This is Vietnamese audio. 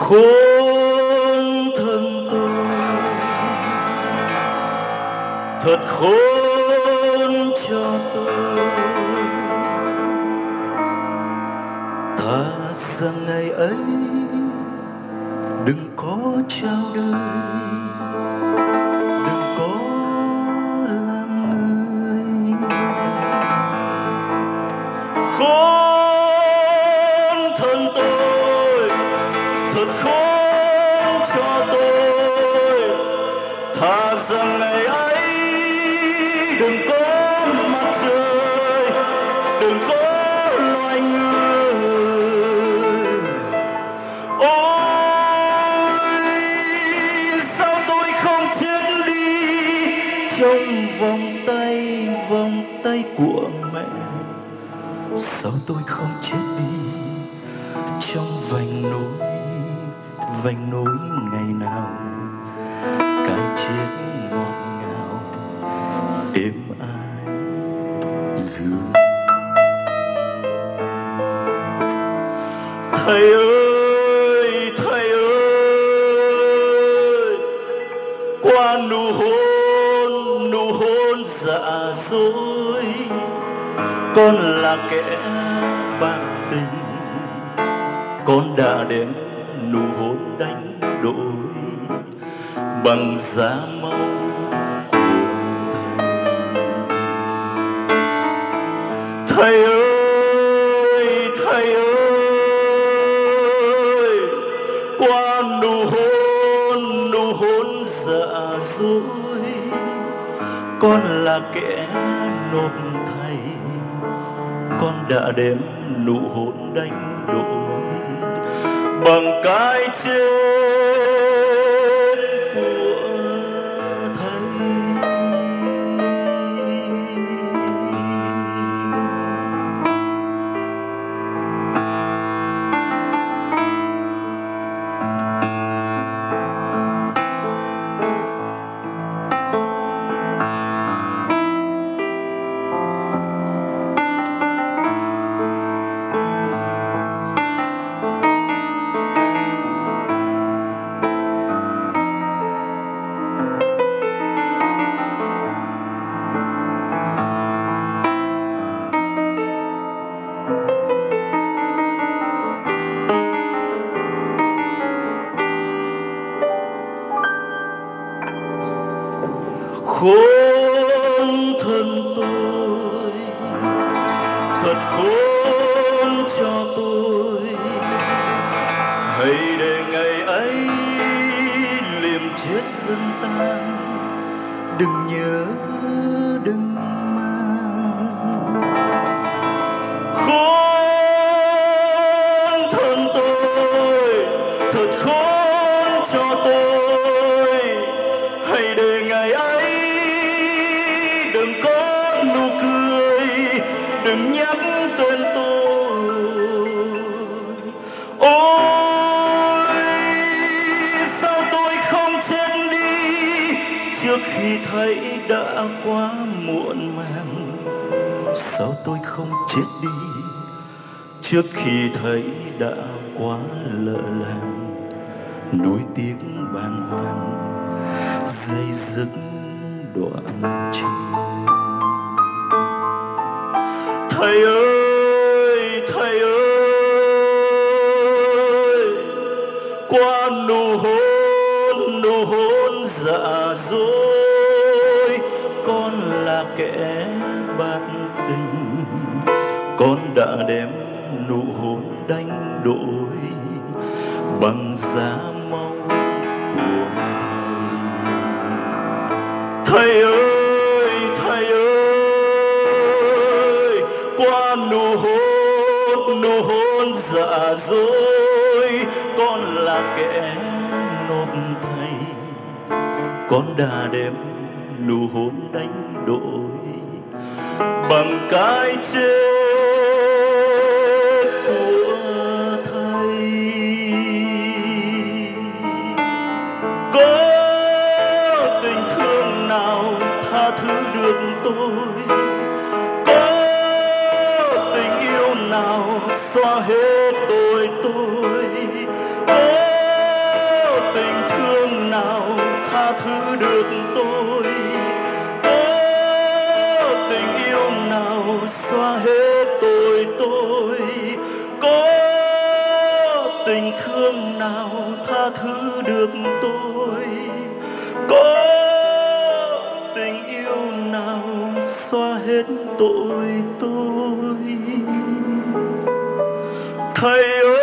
khốn thân tôi, thật khốn cho tôi. Thà rằng ngày ấy đừng có trao đời, đừng có làm người. Khốn thân tôi, thật khốn cho tôi. Thà rằng ngày ấy đừng có mặt trời, đừng có loài người. Ôi sao tôi không chết đi trong vòng tay của mẹ. Sao tôi không chết đi trong vành nỗi ngày nào cái chết ngọt ngào êm ái dường. Thầy ơi, thầy ơi, qua nụ hôn dạ dối, con là kẻ bạc tình, con đã đem nụ hôn đánh đổi bằng giá máu của thầy. Thầy ơi, thầy ơi, qua nụ hôn dạ dối, con là kẻ nộp thầy, con đã đem nụ hôn đánh đổi bằng cái chết của thầy. Khốn thân tôi, thật khốn cho tôi. Hãy để ngày ấy liềm chết dần tan, đừng nhớ đừng mang. Khốn thân tôi, thật khốn cho tôi. Hãy để ngày ấy đừng có nụ cười, đừng nhắc tên tôi. Ôi sao tôi không chết đi trước khi thấy đã quá muộn màng. Sao tôi không chết đi trước khi thấy đã quá lỡ làng. Nuối tiếc bàng hoàng dây dứt đoạn trình. Thầy ơi, thầy ơi, qua nụ hôn dạ dối, con là kẻ bạc tình, con đã đem nụ hôn đánh đổi bằng giá máu của thầy. Thầy ơi, thầy ơi, qua nụ hôn dạ dối, con là kẻ nộp thầy, con đã đem nụ hôn đánh đổi bằng cái chết của thầy. Có tình thương nào tha thứ được tôi? Có tình yêu nào xóa hết tôi? Có tha thứ được tôi? Có tình yêu nào xóa hết tội tôi? Có tình thương nào tha thứ được tôi? Có tình yêu nào xóa hết tội tôi? Thầy ơi,